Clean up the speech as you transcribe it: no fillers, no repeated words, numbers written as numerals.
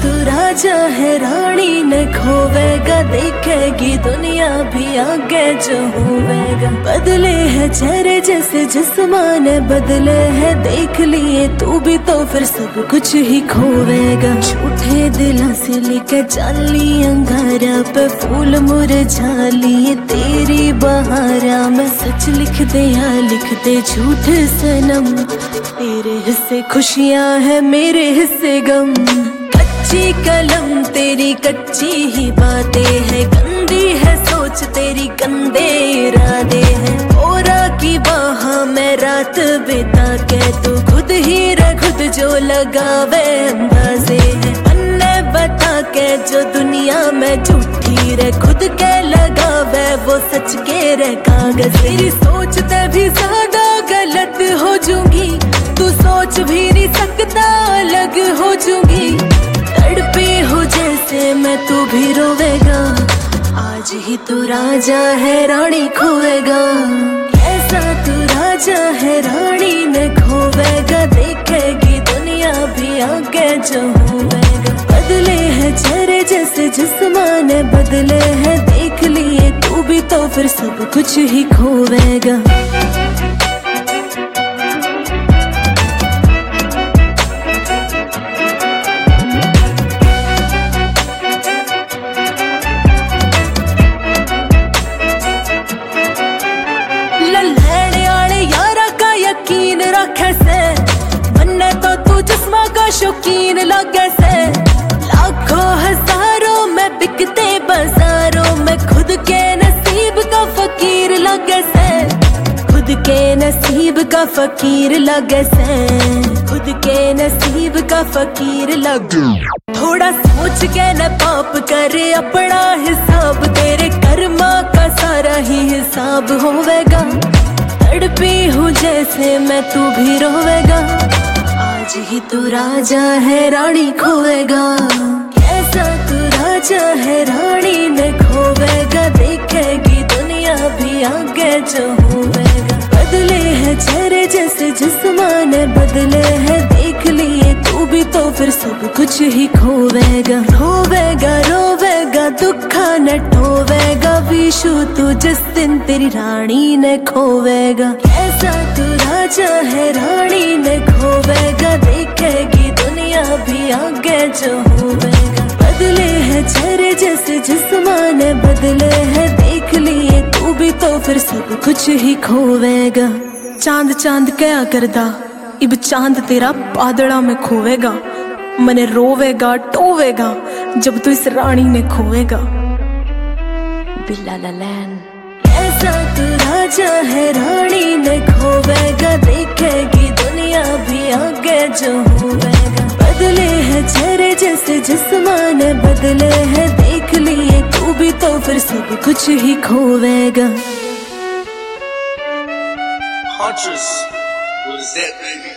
तू राजा है रानी न खोवेगा, देखेगी दुनिया भी आगे जो होवेगा। बदले है चेहरे जैसे जिस्मान बदले है, देख लिए तू भी तो फिर सब कुछ ही खोवेगा। झूठे दिलों से लेकर चाली अंगारा पे फूल मुरझा लिए तेरी बहारा में। सच लिख दे या लिख दे झूठ सनम, तेरे हिस्से खुशियां है मेरे हिस्से गम। कच्ची कलम तेरी कच्ची ही बातें है, गंदी है सोच तेरी गंदे इरादे हैं। ओरा की बाह में रात बिता के तू खुद ही रे खुद जो लगावे अंदाजे है। अन्ने बता के जो दुनिया में झूठी रे खुद के लगावे वो सच के रे कागज। तेरी सोचते भी ज्यादा गलत हो जाऊंगी, तू सोच भी नहीं सकता अलग हो जाऊंगी। तड़पी हो जैसे मैं तू भी रोवेगा, आज ही तू राजा है रानी खोएगा। ऐसा तू राजा है रानी न खोवेगा, देखेगी दुनिया भी आगे जो होवेगा। बदले है चेहरे जैसे जिस्मान बदले है, देख लिए तू भी तो फिर सब कुछ ही खोवेगा। यकीन रखे से मन्ने तो तू जिस्मा का शौकीन लगे से। लाखों हजारों में बिकते बाजारों में, खुद के नसीब का फकीर लगे से। खुद के नसीब का फकीर लगे से, खुद के नसीब का फकीर लगे। थोड़ा सोच के न पाप करे अपना हिसाब, तेरे कर्मा का सारा ही हिसाब होवेगा। तड़पी हूँ जैसे मैं तू भी रोवेगा, आज ही तू राजा है रानी खोएगा। कैसा तू राजा है रानी न खोवेगा, देखेगी दुनिया भी आगे जो होवेगा। बदले है चेहरे जैसे जिस्मान बदले है, देख लिए तू भी तो फिर सब कुछ ही खोवेगा। रोवेगा रोवेगा दुखा न ठोवेगा, विशु तू जिस दिन तेरी रानी न खोवेगा। ऐसा तू राजा है रानी न खोवेगा, देखेगी दुनिया भी आगे जो होवेगा। बदले है चेहरे जैसे जिस्मान बदले है, देख लिए तू भी तो फिर सब कुछ ही खोवेगा। चांद चांद क्या करदा, इब चांद तेरा बादड़ा में खोवेगा। मने रोवेगा टोवेगा जब तू इस रानी ने खोवेगा। बिल्लालैन ऐसा तू राजा है रानी ने खोवेगा, देखेगी दुनिया भी आगे जो होवेगा। बदले है चेहरे जैसे जिस्मान बदले है, देख लिए तू भी तो फिर सब कुछ ही खोवेगा। Huntress, what is that, baby?